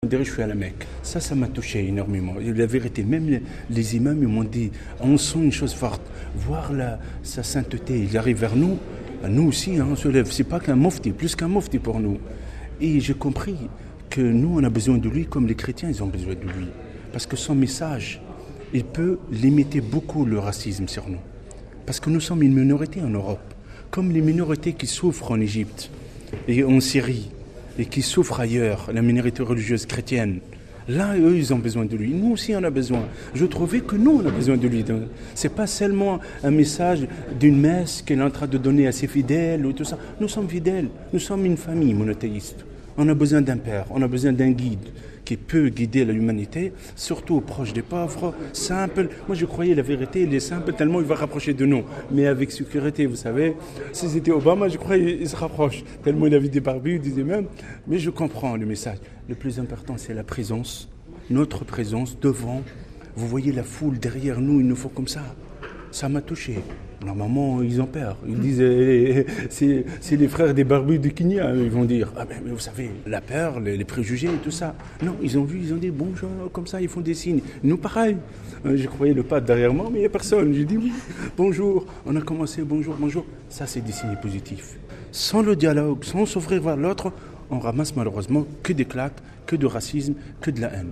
Je suis à la Mecque. Ça m'a touché énormément. Et la vérité, même les imams ils m'ont dit, on sent une chose forte. Voir sa sainteté, il arrive vers nous. Nous aussi, on se lève. C'est pas qu'un mufti, plus qu'un mufti pour nous. Et j'ai compris que nous, on a besoin de lui comme les chrétiens, ils ont besoin de lui. Parce que son message, il peut limiter beaucoup le racisme sur nous. Parce que nous sommes une minorité en Europe. Comme les minorités qui souffrent en Égypte et en Syrie et qui souffrent ailleurs, la minorité religieuse chrétienne. Là, eux, ils ont besoin de lui. Nous aussi, on a besoin. Je trouvais que nous, on a besoin de lui. C'est pas seulement un message d'une messe qu'elle est en train de donner à ses fidèles ou tout ça. Nous sommes fidèles. Nous sommes une famille monothéiste. On a besoin d'un père. On a besoin d'un guide qui peut guider l'humanité, surtout proche des pauvres, simple. Moi, je croyais la vérité, il est simple tellement il va rapprocher de nous. Mais avec sécurité, vous savez, si c'était Obama, je croyais qu'il se rapproche. Tellement il avait des barbus, il disait même. Mais je comprends le message. Le plus important, c'est la présence, notre présence devant. Vous voyez la foule derrière nous, il nous faut comme ça. Ça m'a touché. Normalement, ils ont peur. Ils disent, c'est les frères des barbus de Kenya. Ils vont dire, ah ben, mais vous savez, la peur, les préjugés et tout ça. Non, ils ont vu, ils ont dit, bonjour, comme ça, ils font des signes. Nous, pareil. Je croyais le pape derrière moi, mais il n'y a personne. J'ai dit, oui, bonjour. On a commencé, bonjour, bonjour. Ça, c'est des signes positifs. Sans le dialogue, sans s'ouvrir vers l'autre, on ramasse malheureusement que des claques, que de racisme, que de la haine.